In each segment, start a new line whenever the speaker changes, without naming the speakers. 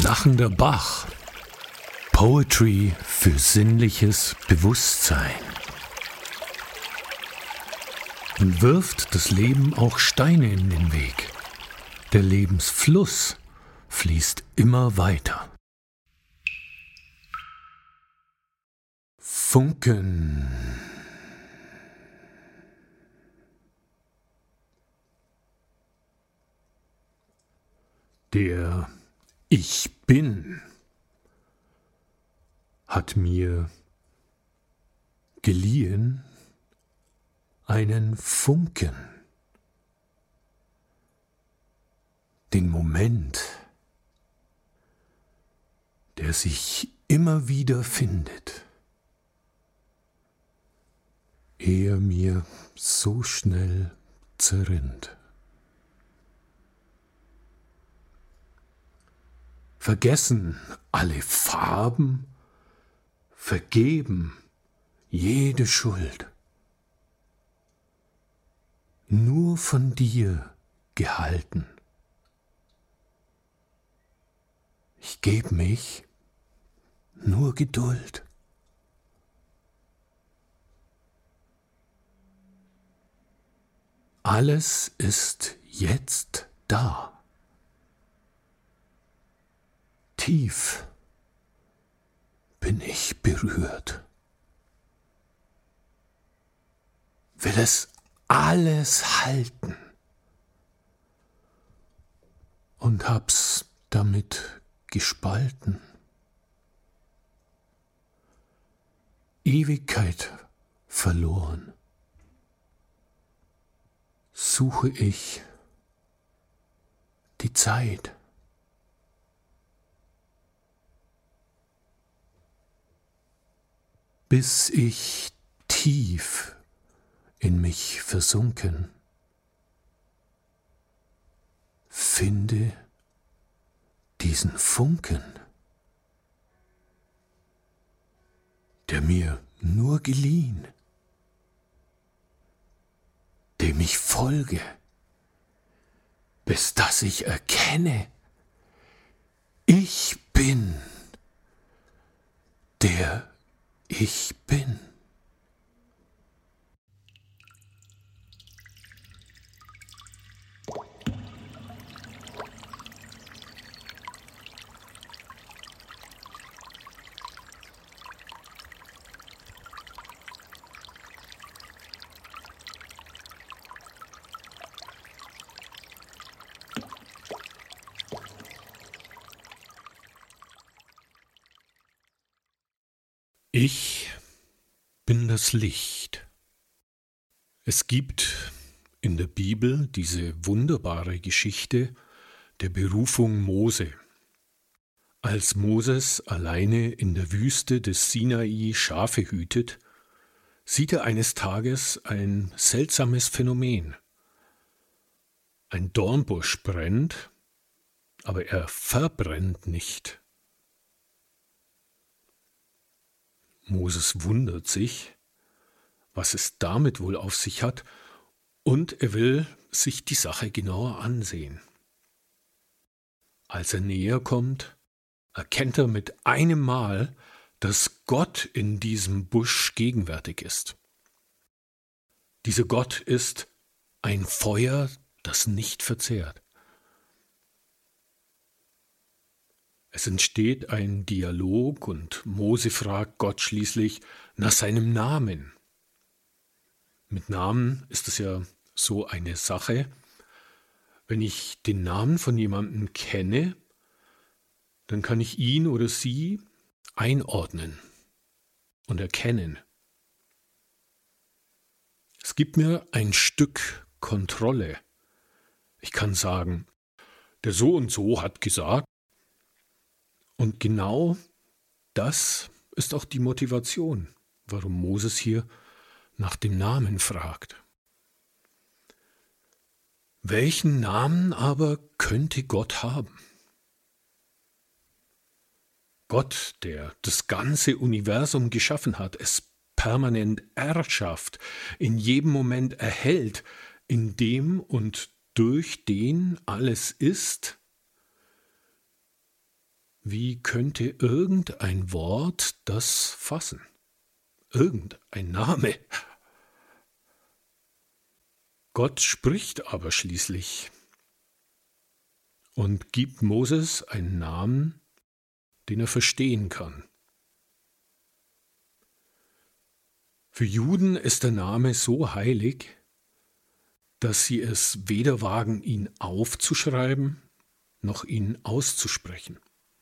Lachender Bach. Poetry für sinnliches Bewusstsein. Und wirft das Leben auch Steine in den Weg. Der Lebensfluss fließt immer weiter. Funken. Der Ich Bin hat mir geliehen einen Funken, den Moment, der sich immer wieder findet, ehe er mir so schnell zerrinnt. Vergessen alle Farben, vergeben jede Schuld. Nur von dir gehalten. Ich geb mich, nur Geduld. Alles ist jetzt da. Tief bin ich berührt. Will es alles halten und hab's damit gespalten. Ewigkeit verloren. Suche ich die Zeit. Bis ich tief in mich versunken finde diesen Funken, der mir nur geliehen, dem ich folge, bis dass ich erkenne, ich bin, der ich bin. Ich bin das Licht. Es gibt in der Bibel diese wunderbare Geschichte der Berufung Mose. Als Moses alleine in der Wüste des Sinai Schafe hütet, sieht er eines Tages ein seltsames Phänomen. Ein Dornbusch brennt, aber er verbrennt nicht. Moses wundert sich, was es damit wohl auf sich hat, und er will sich die Sache genauer ansehen. Als er näher kommt, erkennt er mit einem Mal, dass Gott in diesem Busch gegenwärtig ist. Dieser Gott ist ein Feuer, das nicht verzehrt. Es entsteht ein Dialog und Mose fragt Gott schließlich nach seinem Namen. Mit Namen ist es ja so eine Sache. Wenn ich den Namen von jemandem kenne, dann kann ich ihn oder sie einordnen und erkennen. Es gibt mir ein Stück Kontrolle. Ich kann sagen, der so und so hat gesagt, und genau das ist auch die Motivation, warum Moses hier nach dem Namen fragt. Welchen Namen aber könnte Gott haben? Gott, der das ganze Universum geschaffen hat, es permanent erschafft, in jedem Moment erhält, in dem und durch den alles ist, Wie könnte irgendein Wort das fassen? Irgendein Name. Gott spricht aber schließlich und gibt Moses einen Namen, den er verstehen kann. Für Juden ist der Name so heilig, dass sie es weder wagen, ihn aufzuschreiben, noch ihn auszusprechen.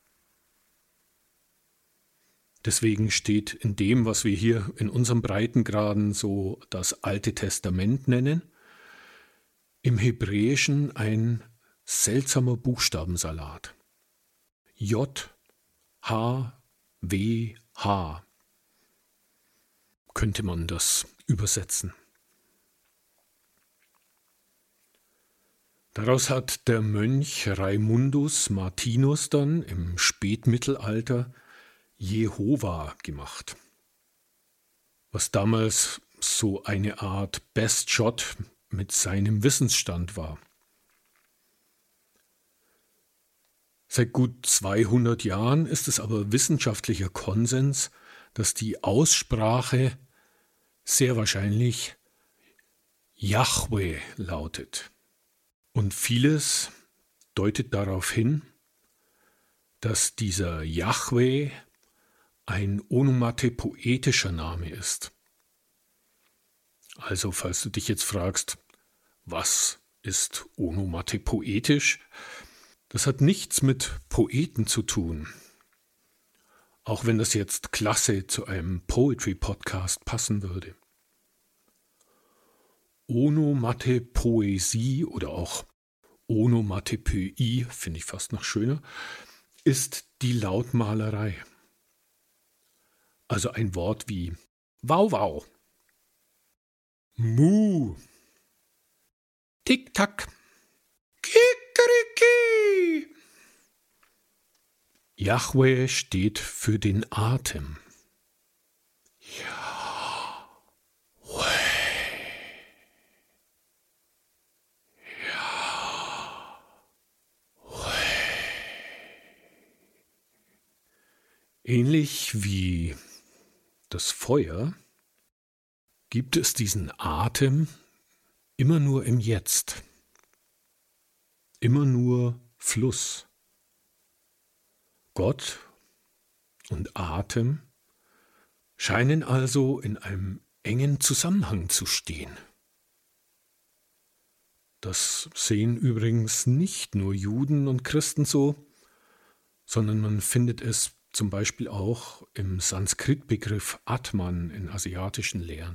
Deswegen steht in dem, was wir hier in unserem Breitengraden so das Alte Testament nennen, im Hebräischen ein seltsamer Buchstabensalat. J, H, W, H könnte man das übersetzen. Daraus hat der Mönch Raimundus Martinus dann im Spätmittelalter Jehova gemacht, was damals so eine Art Best Shot mit seinem Wissensstand war. Seit gut 200 Jahren ist es aber wissenschaftlicher Konsens, dass die Aussprache sehr wahrscheinlich Jahwe lautet. Und vieles deutet darauf hin, dass dieser Jahwe ein onomatopoetischer Name ist. Also, falls du dich jetzt fragst, was ist onomatopoetisch? Das hat nichts mit Poeten zu tun. Auch wenn das jetzt klasse zu einem Poetry-Podcast passen würde. Onomatopoesie oder auch Onomatopoeie, finde ich fast noch schöner, ist die Lautmalerei. Also ein Wort wie Wauwau, Mu, Tick-Tack, Kikeriki. Jahwe steht für den Atem. Ähnlich wie das Feuer gibt es diesen Atem immer nur im Jetzt, immer nur Fluss. Gott und Atem scheinen also in einem engen Zusammenhang zu stehen. Das sehen übrigens nicht nur Juden und Christen so, sondern man findet es zum Beispiel auch im Sanskrit-Begriff Atman in asiatischen Lehren.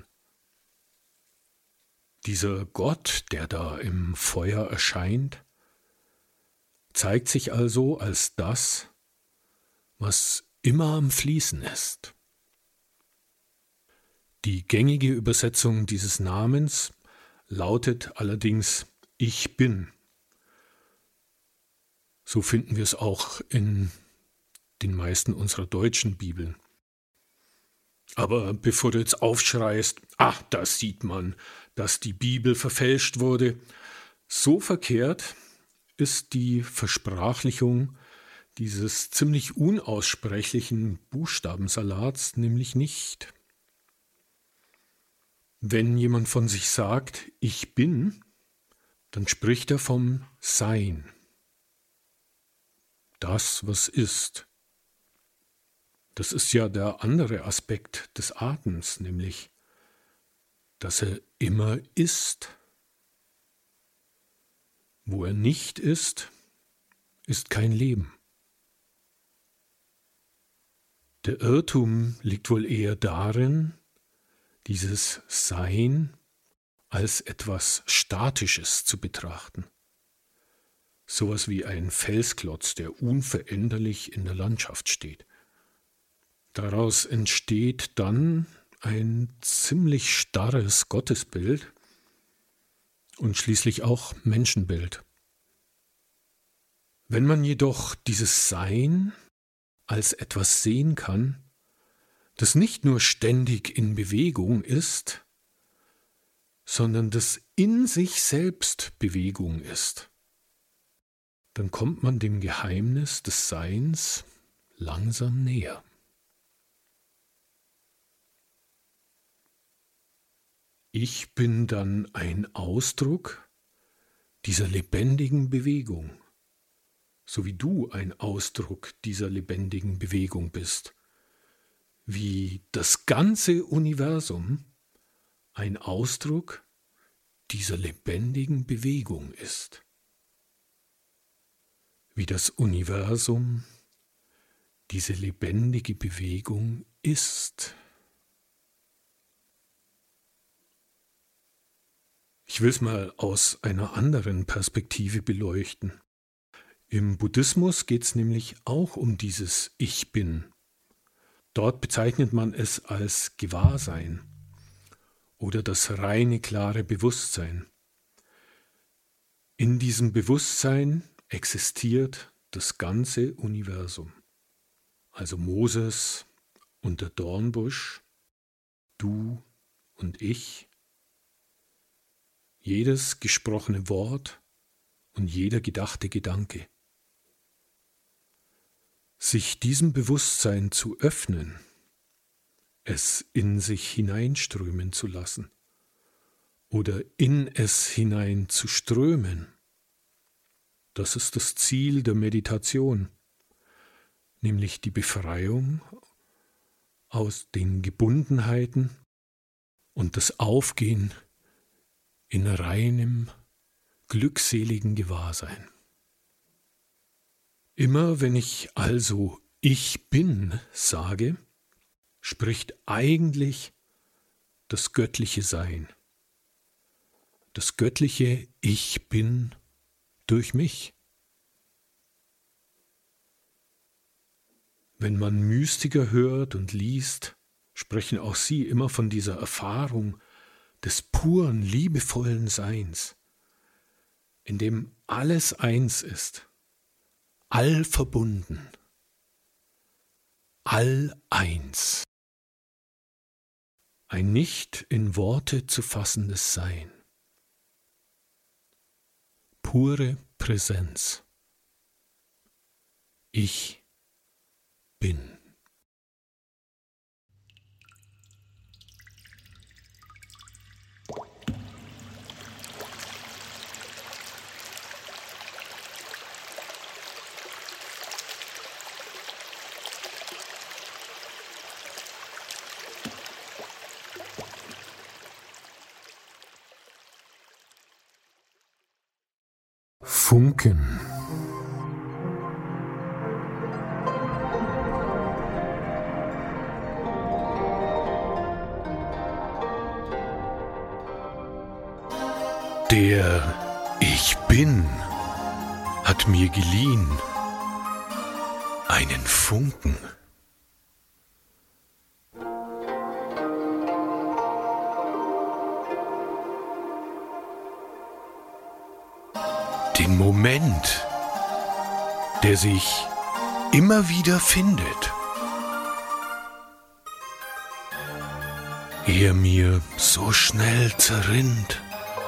Dieser Gott, der da im Feuer erscheint, zeigt sich also als das, was immer am Fließen ist. Die gängige Übersetzung dieses Namens lautet allerdings Ich bin. So finden wir es auch in den meisten unserer deutschen Bibeln. Aber bevor du jetzt aufschreist, da sieht man, dass die Bibel verfälscht wurde, so verkehrt ist die Versprachlichung dieses ziemlich unaussprechlichen Buchstabensalats nämlich nicht. Wenn jemand von sich sagt, ich bin, dann spricht er vom Sein. Das, was ist. Das ist ja der andere Aspekt des Atems, nämlich, dass er immer ist. Wo er nicht ist, ist kein Leben. Der Irrtum liegt wohl eher darin, dieses Sein als etwas Statisches zu betrachten. Sowas wie ein Felsklotz, der unveränderlich in der Landschaft steht. Daraus entsteht dann ein ziemlich starres Gottesbild und schließlich auch Menschenbild. Wenn man jedoch dieses Sein als etwas sehen kann, das nicht nur ständig in Bewegung ist, sondern das in sich selbst Bewegung ist, dann kommt man dem Geheimnis des Seins langsam näher. Ich bin dann ein Ausdruck dieser lebendigen Bewegung, so wie du ein Ausdruck dieser lebendigen Bewegung bist, wie das ganze Universum ein Ausdruck dieser lebendigen Bewegung ist, wie das Universum diese lebendige Bewegung ist. Ich will es mal aus einer anderen Perspektive beleuchten. Im Buddhismus geht es nämlich auch um dieses Ich Bin. Dort bezeichnet man es als Gewahrsein oder das reine, klare Bewusstsein. In diesem Bewusstsein existiert das ganze Universum. Also Moses und der Dornbusch, du und ich, jedes gesprochene Wort und jeder gedachte Gedanke. Sich diesem Bewusstsein zu öffnen, es in sich hineinströmen zu lassen oder in es hinein zu strömen, das ist das Ziel der Meditation, nämlich die Befreiung aus den Gebundenheiten und das Aufgehen in reinem, glückseligen Gewahrsein. Immer wenn ich also Ich bin sage, spricht eigentlich das göttliche Sein, das göttliche Ich bin durch mich. Wenn man Mystiker hört und liest, sprechen auch sie immer von dieser Erfahrung des puren, liebevollen Seins, in dem alles eins ist, all verbunden, all eins. Ein nicht in Worte zu fassendes Sein. Pure Präsenz. Ich bin. Funken. Der Ich Bin hat mir geliehen einen Funken. Den Moment, der sich immer wieder findet, er mir so schnell zerrinnt.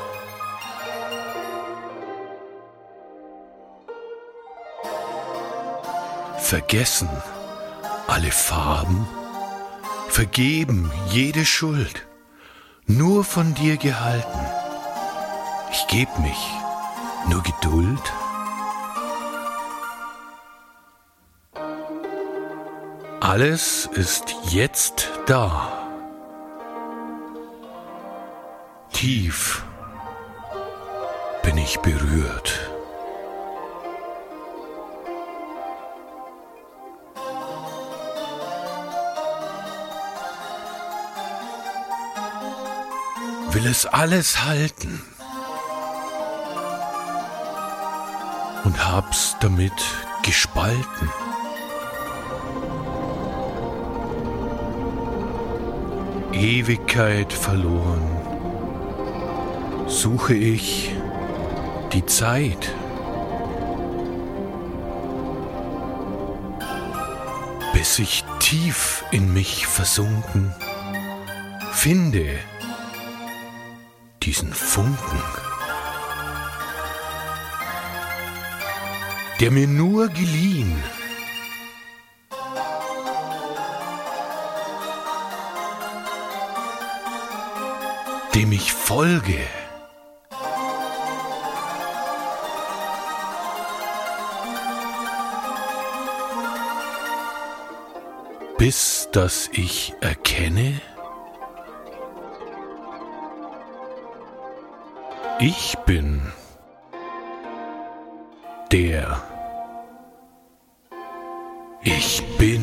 Vergessen alle Farben, vergeben jede Schuld, nur von dir gehalten. Ich geb mich, nur Geduld. Alles ist jetzt da. Tief bin ich berührt. Will es alles halten und hab's damit gespalten. Ewigkeit verloren, suche ich die Zeit. Bis ich tief in mich versunken finde diesen Funken, der mir nur geliehen dem ich folge. Bis dass ich erkenne, ich bin der ich bin.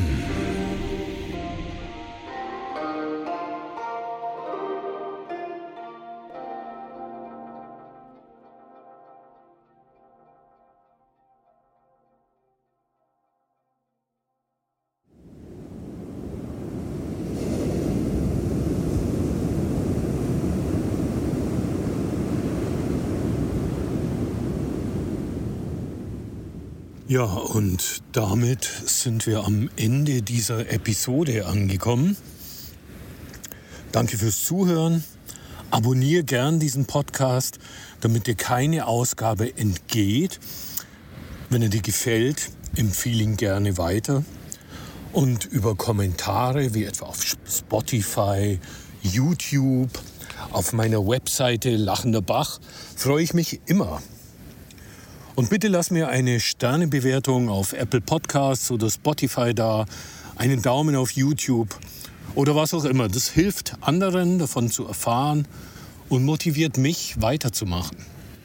Ja, und damit sind wir am Ende dieser Episode angekommen. Danke fürs Zuhören. Abonniere gern diesen Podcast, damit dir keine Ausgabe entgeht. Wenn er dir gefällt, empfehle ihn gerne weiter. Und über Kommentare, wie etwa auf Spotify, YouTube, auf meiner Webseite Lachender Bach, freue ich mich immer. Und bitte lass mir eine Sternebewertung auf Apple Podcasts oder Spotify da, einen Daumen auf YouTube oder was auch immer. Das hilft anderen, davon zu erfahren und motiviert mich, weiterzumachen.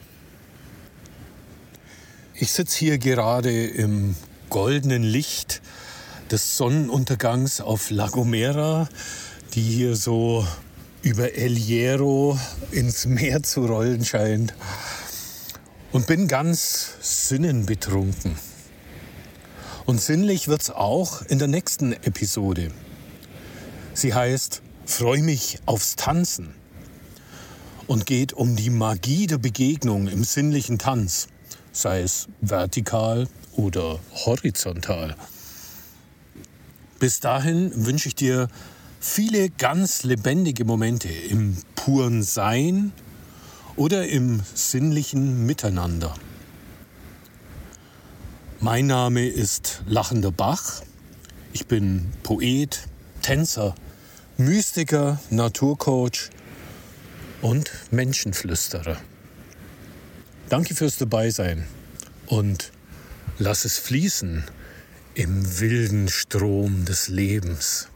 Ich sitze hier gerade im goldenen Licht des Sonnenuntergangs auf La Gomera, die hier so über El Hierro ins Meer zu rollen scheint. Und bin ganz sinnenbetrunken. Und sinnlich wird's auch in der nächsten Episode. Sie heißt Freu mich aufs Tanzen und geht um die Magie der Begegnung im sinnlichen Tanz, sei es vertikal oder horizontal. Bis dahin wünsche ich dir viele ganz lebendige Momente im puren Sein oder im sinnlichen Miteinander. Mein Name ist Lachender Bach. Ich bin Poet, Tänzer, Mystiker, Naturcoach und Menschenflüsterer. Danke fürs Dabeisein und lass es fließen im wilden Strom des Lebens.